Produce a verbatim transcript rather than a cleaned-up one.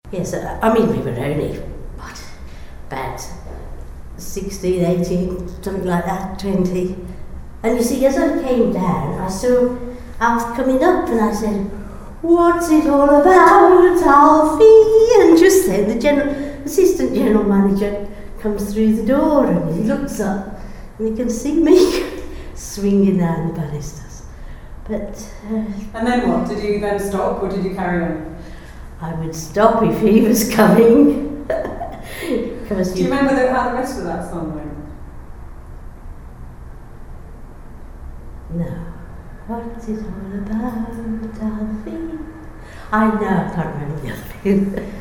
Yes, uh, I mean, we were only, what, about sixteen, eighteen, something like that, twenty. And you see, as I came down, I saw Alf coming up, and I said, "What's it all about, Alfie?" And just then the general, assistant general manager comes through the door, and he looks up, and he can see me swinging down the balusters. But uh, and then what? Did you then stop, or did you carry on? I would stop if he was coming. Do you remember the, how the rest of that song went? No. What's it all about, Alfie? I know, I can't remember the other bit.